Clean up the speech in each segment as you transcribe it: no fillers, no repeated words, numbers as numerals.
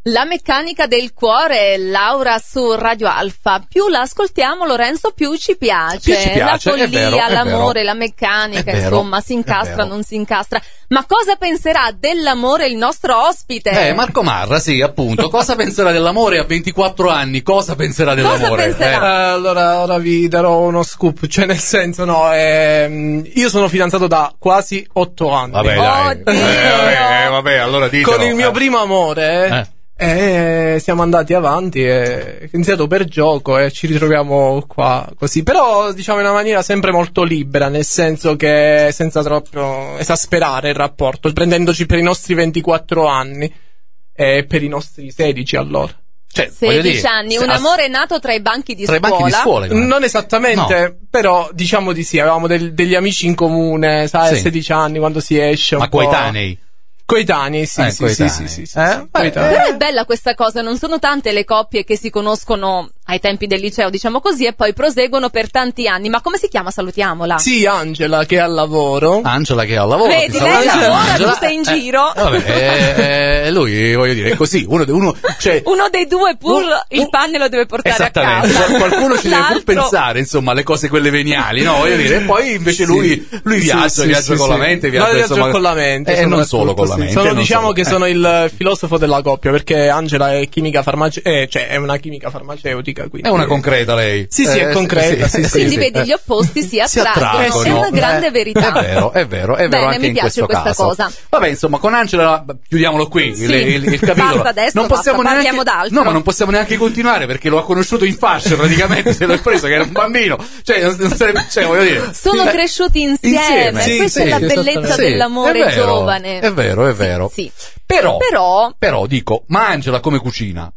La meccanica del cuore, Laura su Radio Alfa. Più la ascoltiamo, Lorenzo, più ci piace. La follia, è vero, l'amore, la meccanica, insomma, si incastra, non si incastra. Ma cosa penserà dell'amore il nostro ospite? Marco Marra, sì, appunto. Cosa penserà dell'amore a 24 anni? Cosa penserà dell'amore? Cosa penserà? Allora, ora vi darò uno scoop, cioè nel senso, no, io sono fidanzato da quasi 8 anni. Vabbè, dai. Vabbè, allora ditelo. Con il mio primo amore, siamo andati avanti e iniziato per gioco e ci ritroviamo qua così, però diciamo in una maniera sempre molto libera, nel senso che senza troppo esasperare il rapporto, prendendoci per i nostri 24 anni e per i nostri 16 allora. Cioè, 16 anni, un amore nato tra i banchi di scuola. Non esattamente, però diciamo di sì, avevamo degli amici in comune, sai, a 16 anni quando si esce un ma po'. Coetanei, sì. Però è bella questa cosa, non sono tante le coppie che si conoscono ai tempi del liceo, diciamo così, e poi proseguono per tanti anni. Ma come si chiama? Salutiamola. Sì, Angela che è al lavoro. Vedi, lei lavora, tu sei in giro. Lui, voglio dire, è così. Uno dei due pur il pane lo deve portare a casa. Esattamente. Qualcuno ci deve pur pensare, insomma, alle cose quelle veniali, no? Voglio dire, e poi invece lui viaggia con la mente, viaggia con la mente. E non solo con la mente. Diciamo che sono il filosofo della coppia, perché Angela è chimica farmaceutica, è una chimica farmaceutica. Quindi... È una concreta lei. Sì, è concreta. Quindi vedi, gli opposti si attraggono. È una grande verità. È vero. Bene, anche mi in piace questo questa caso. cosa. Vabbè, insomma, con Angela chiudiamo qui il capitolo. Basta adesso, parliamo d'altro. No, ma non possiamo neanche continuare perché lo ha conosciuto in fascia, praticamente se l'ho preso che era un bambino. Voglio dire. Sono cresciuti insieme. Questa è la bellezza dell'amore giovane. È vero. Sì. Però dico, ma Angela come cucina?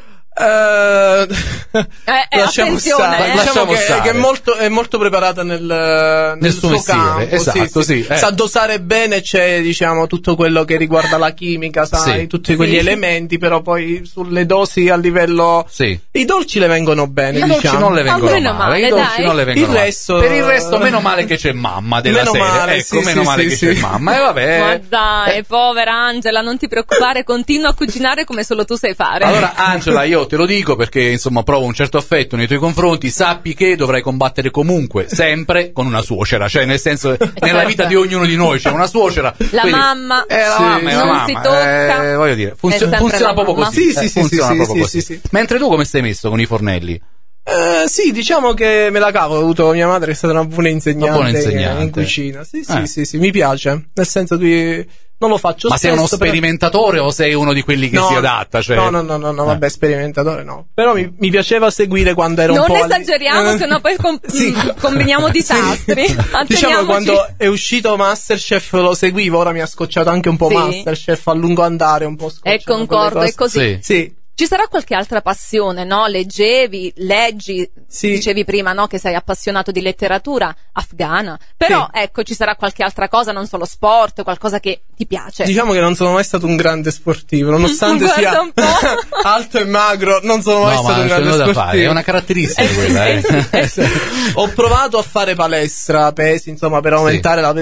Lasciamo stare. Diciamo che è molto preparata nel suo mestiere, campo, esatto, sì. Sa dosare bene, c'è diciamo tutto quello che riguarda la chimica, sai, tutti quegli elementi, però poi sulle dosi a livello i dolci le vengono bene, i dolci non le vengono male, i dolci non le vengono male. Per il resto meno male che c'è mamma della serie, meno male che c'è mamma, e vabbè. Ma dai, povera Angela, non ti preoccupare, continua a cucinare come solo tu sai fare. Allora Angela, io te lo dico perché insomma provo un certo affetto nei tuoi confronti, sappi che dovrai combattere comunque sempre con una suocera, cioè nel senso nella vita di ognuno di noi c'è una suocera, la mamma non si tocca, voglio dire, funziona proprio così. Funziona proprio così. Mentre tu come stai messo con i fornelli? Sì, diciamo che me la cavo, ho avuto mia madre che è stata una buona insegnante in cucina. Sì, mi piace, nel senso che non lo faccio ma spesso. Ma sei uno sperimentatore o sei uno di quelli che si adatta? Cioè... No, vabbè, sperimentatore no. Però mi piaceva seguire quando ero un po'... Non esageriamo, sennò poi combiniamo disastri. Diciamo che quando è uscito Masterchef lo seguivo, ora mi ha scocciato anche un po' Masterchef a lungo andare, un po' scocciato. E concordo, è così. Sì. Ci sarà qualche altra passione, no? Leggi, dicevi prima, no? Che sei appassionato di letteratura afghana, però ecco, ci sarà qualche altra cosa, non solo sport, qualcosa che ti piace. Diciamo che non sono mai stato un grande sportivo, nonostante sia un po'. alto e magro, non sono mai stato un grande sportivo. Fare. È una caratteristica quella, Ho provato a fare palestra, pesi, insomma, per aumentare la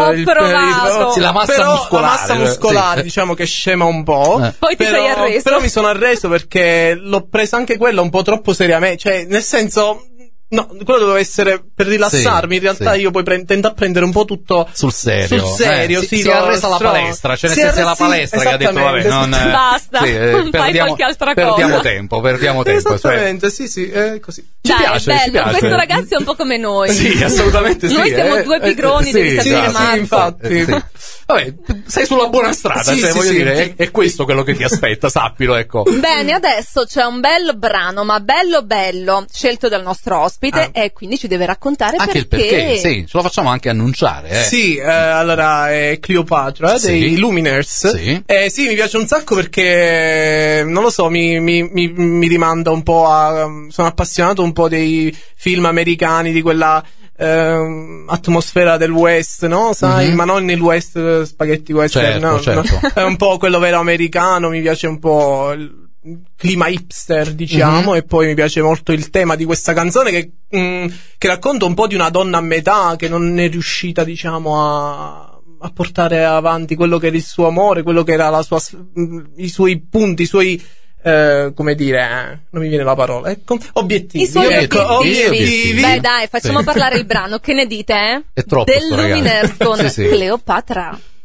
la massa muscolare, diciamo che scema un po'. Poi ti sei arreso. Però mi sono arreso perché l'ho presa anche quella un po' troppo seriamente, cioè nel senso no, quello doveva essere per rilassarmi, in realtà io poi tento a prendere un po' tutto sul serio, si è arresa la palestra, cioè nel senso è la palestra che ha detto vabbè, basta, fai qualche altra cosa, perdiamo tempo, esattamente, sì, è così. Ci piace. Questo ragazzo è un po' come noi. Sì, assolutamente sì. Noi siamo due pigroni, devi sapere, Marco. Sì, infatti. Vabbè, sei sulla buona strada, voglio dire, è questo quello che ti aspetta, sappilo, ecco. Bene, adesso c'è un bel brano, ma bello, scelto dal nostro ospite, e quindi ci deve raccontare anche il perché, sì, ce lo facciamo anche annunciare, Sì, allora è Cleopatra dei Lumineers. Sì, mi piace un sacco perché, non lo so, mi rimanda un po' sono appassionato un po' dei film americani, di quella atmosfera del West, no? Sai, ma non il West spaghetti western, certo. È un po' quello vero americano, mi piace un po' il clima hipster, diciamo, e poi mi piace molto il tema di questa canzone che racconta un po' di una donna a metà che non è riuscita, diciamo, a portare avanti quello che era il suo amore, quello che era i suoi punti, i suoi come dire, non mi viene la parola, obiettivi. I suoi obiettivi. Beh dai, facciamo parlare il brano, che ne dite? È troppo Del Lumineers con sì. Cleopatra.